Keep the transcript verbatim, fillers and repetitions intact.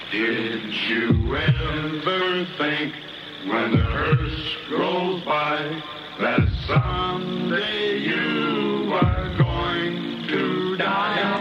Did you ever think when the hearse rolls by that someday you are going to die?